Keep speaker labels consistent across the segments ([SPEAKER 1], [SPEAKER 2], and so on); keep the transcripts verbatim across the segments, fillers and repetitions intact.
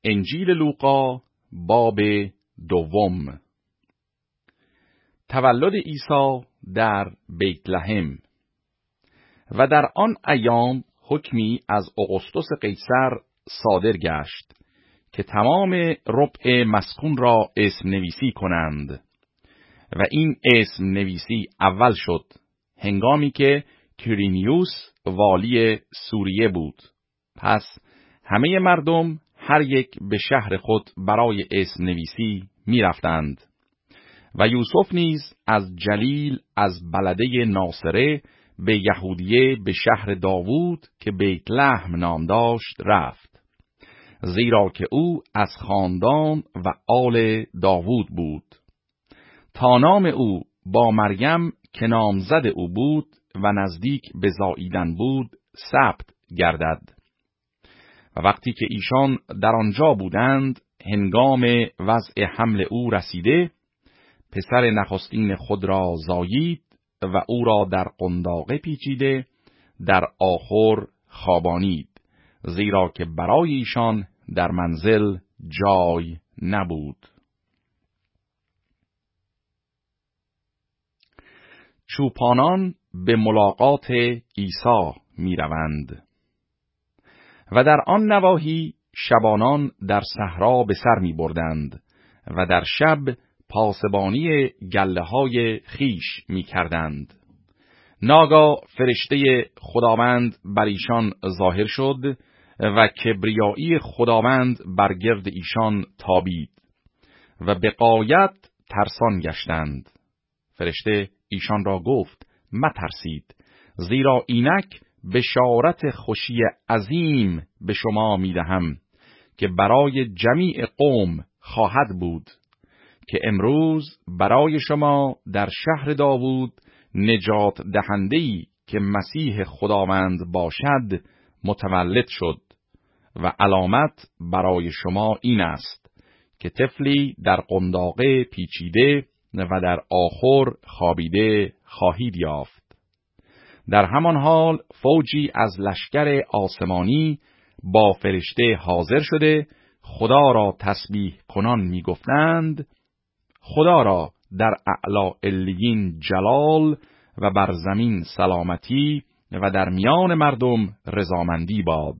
[SPEAKER 1] انجیل لوقا باب دوم. تولد عیسی در بیت لحم. و در آن ایام حکمی از اغسطس قیصر صادر گشت که تمام ربع مسکون را اسم نویسی کنند و این اسم نویسی اول شد هنگامی که کیرینیوس والی سوریه بود. پس همه مردم هر یک به شهر خود برای اسم نویسی می رفتند و یوسف نیز از جلیل از بلده ناصره به یهودیه به شهر داوود که بیت لحم نام داشت رفت، زیرا که او از خاندان و آل داوود بود، تا نام او با مریم که نامزد او بود و نزدیک به زاییدن بود ثبت گردد. و وقتی که ایشان در آنجا بودند، هنگام وضع حمل او رسیده، پسر نخستین خود را زایید و او را در قنداقه پیچیده در آخر خوابانید، زیرا که برای ایشان در منزل جای نبود. چوپانان به ملاقات عیسی می روند. و در آن نواحی شبانان در صحرا به سر می بردند و در شب پاسبانی گله های خیش می کردند. ناگاه فرشته خداوند بر ایشان ظاهر شد و کبریایی خداوند بر گرد ایشان تابید و به غایت ترسان گشتند. فرشته ایشان را گفت: مترسید، زیرا اینک بشارت خوشی عظیم به شما میدهم که برای جمیع قوم خواهد بود، که امروز برای شما در شهر داوود نجات دهنده‌ای که مسیح خداوند باشد متولد شد. و علامت برای شما این است که طفلی در قنداقه پیچیده و در آخر خوابیده خواهید یافت. در همان حال فوجی از لشکر آسمانی با فرشته حاضر شده خدا را تسبیح کنان می گفتند: خدا را در اعلی علیین جلال و بر زمین سلامتی و در میان مردم رضامندی باد.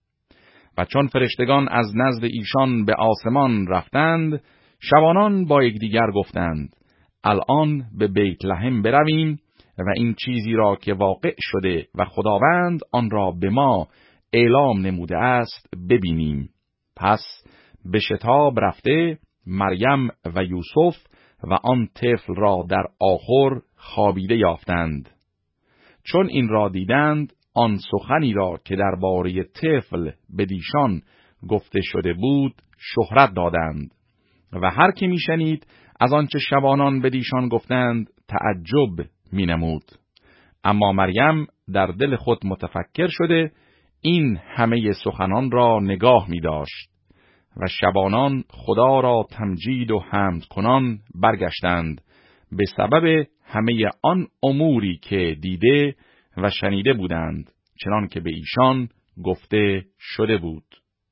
[SPEAKER 1] و چون فرشتگان از نزد ایشان به آسمان رفتند، شبانان با یکدیگر گفتند: الان به بیت لحم برویم و این چیزی را که واقع شده و خداوند آن را به ما اعلام نموده است ببینیم. پس به شتاب رفته مریم و یوسف و آن طفل را در آخر خوابیده یافتند. چون این را دیدند، آن سخنی را که درباره طفل بدیشان گفته شده بود شهرت دادند و هر که میشنید از آنچه شبانان بدیشان گفتند تعجب مینمود. اما مریم در دل خود متفکر شده این همه سخنان را نگاه می داشت و شبانان خدا را تمجید و حمد کنان برگشتند به سبب همه آن اموری که دیده و شنیده بودند، چنان که به ایشان گفته شده بود.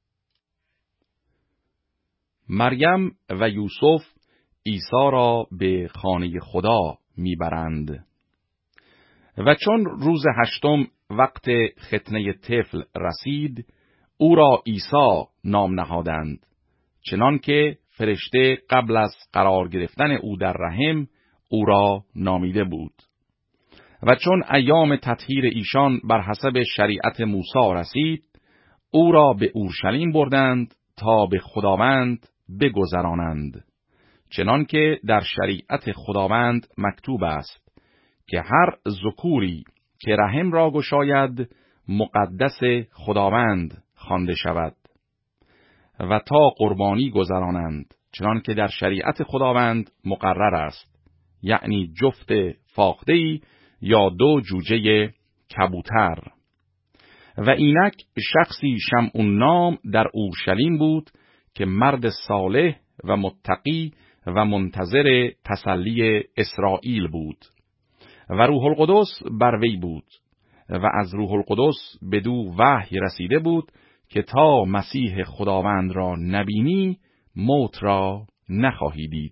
[SPEAKER 1] مریم و یوسف عیسی را به خانه خدا میبرند. و چون روز هشتم وقت ختنه طفل رسید، او را عیسی نام نهادند، چنان که فرشته قبل از قرار گرفتن او در رحم او را نامیده بود. و چون ایام تطهیر ایشان بر حسب شریعت موسی رسید، او را به اورشلیم بردند تا به خداوند بگذرانند، چنان که در شریعت خداوند مکتوب است که هر ذکوری که رحم را گشاید مقدس خداوند خوانده شود، و تا قربانی گذرانند، چنان که در شریعت خداوند مقرر است، یعنی جفت فاخده‌ای یا دو جوجه کبوتر. و اینک شخصی شمعون نام در اورشلیم بود که مرد صالح و متقی و منتظر تسلی اسرائیل بود و روح القدس بر وی بود و از روح القدس بدو وحی رسیده بود که تا مسیح خداوند را نبینی موت را نخواهی دید.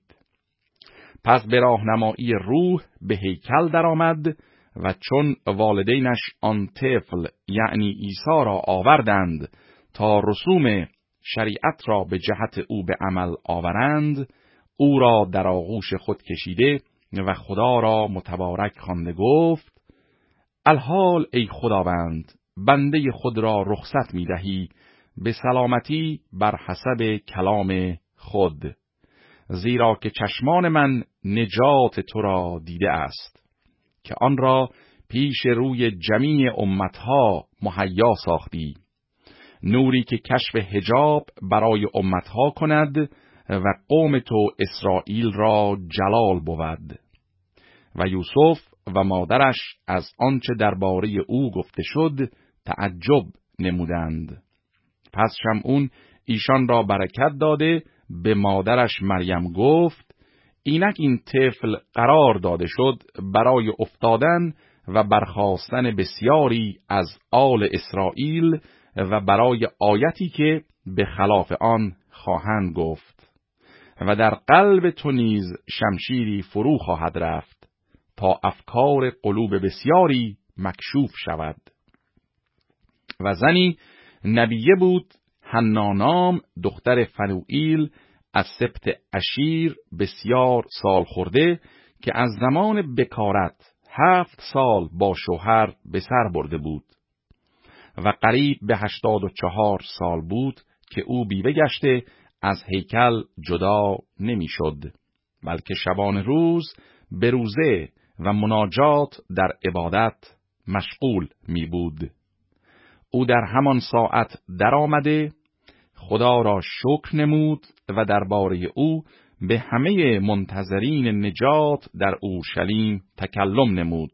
[SPEAKER 1] پس به راهنمایی روح به هیکل درآمد و چون والدینش آن طفل یعنی عیسی را آوردند تا رسوم شریعت را به جهت او به عمل آورند، او را در آغوش خود کشیده و خدا را متبارک خوانده گفت: الحال ای خداوند، بنده خود را رخصت می دهی به سلامتی بر حسب کلام خود، زیرا که چشمان من نجات تو را دیده است، که آن را پیش روی جمیع امتها مهیا ساختی، نوری که کشف حجاب برای امتها کند و قوم تو اسرائیل را جلال بود. و یوسف و مادرش از آنچه درباره او گفته شد تعجب نمودند. پس شمعون ایشان را برکت داده به مادرش مریم گفت: اینک این طفل قرار داده شد برای افتادن و برخاستن بسیاری از آل اسرائیل و برای آیتی که به خلاف آن خواهند گفت. و در قلب تو نیز شمشیری فرو خواهد رفت تا افکار قلوب بسیاری مکشوف شود. و زنی نبیه بود حنا نام، دختر فنوئیل از سبط اشیر، بسیار سال خورده، که از زمان بکارت هفت سال با شوهر به سر برده بود و قریب به هشتاد و چهار سال بود که او بیوه گشته از هیکل جدا نمی شد، بلکه شبان روز به روزه و مناجات در عبادت مشغول می بود. او در همان ساعت در آمده خدا را شکر نمود و درباره او به همه منتظرین نجات در اورشلیم تکلم نمود.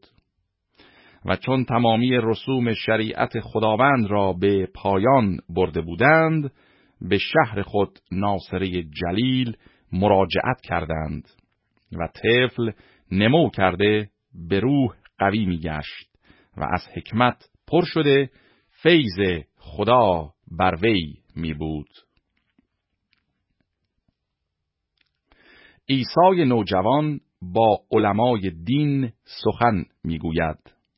[SPEAKER 1] و چون تمامی رسوم شریعت خداوند را به پایان برده بودند، به شهر خود ناصره جلیل مراجعت کردند و طفل نمو کرده به روح قوی می گشت و از حکمت پر شده فیض خدا بر وی می بود. عیسی نوجوان با علمای دین سخن می گوید.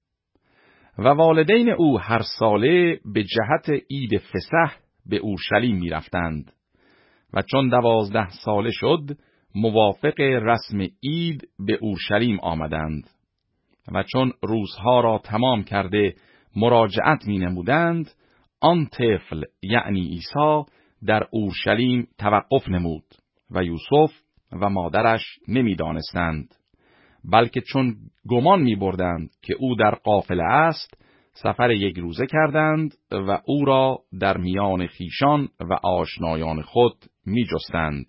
[SPEAKER 1] و والدین او هر ساله به جهت عید فسح به اورشلیم می رفتند و چون دوازده ساله شد موافق رسم عید به اورشلیم آمدند و چون روزها را تمام کرده مراجعت می نمودند، آن طفل یعنی عیسی در اورشلیم توقف نمود و یوسف و مادرش نمی دانستند، بلکه چون گمان می بردند که او در قافله است، سفر یک روزه کردند و او را در میان خیشان و آشنایان خود می جستند.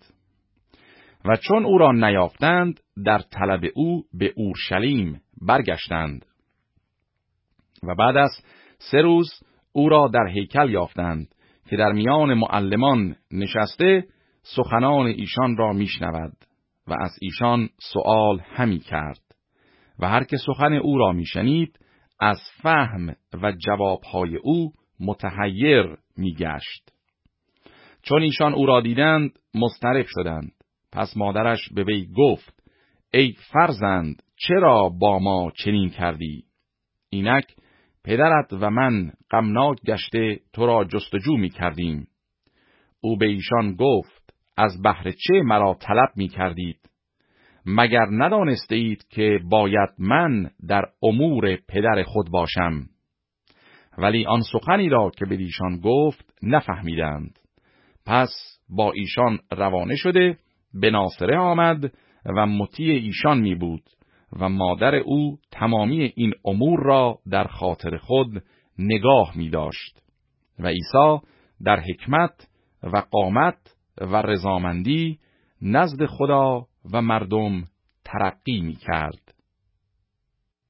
[SPEAKER 1] و چون او را نیافتند، در طلب او به اورشلیم برگشتند. و بعد از سه روز او را در هیکل یافتند که در میان معلمان نشسته سخنان ایشان را میشنود و از ایشان سؤال همی کرد و هر که سخن او را میشنید از فهم و جوابهای او متحیر میگشت. چون ایشان او را دیدند مضطرب شدند. پس مادرش به وی گفت: ای فرزند، چرا با ما چنین کردی؟ اینک پدرت و من غمناک گشته تو را جستجو می کردیم. او به ایشان گفت: از بهر چه مرا طلب می کردید؟ مگر ندانسته اید که باید من در امور پدر خود باشم؟ ولی آن سخنی را که به ایشان گفت نفهمیدند. پس با ایشان روانه شده به ناصره آمد و مطیع ایشان می بود و مادر او تمامی این امور را در خاطر خود نگاه می داشت و عیسی در حکمت و قامت و رضامندی نزد خدا و مردم ترقی می کرد.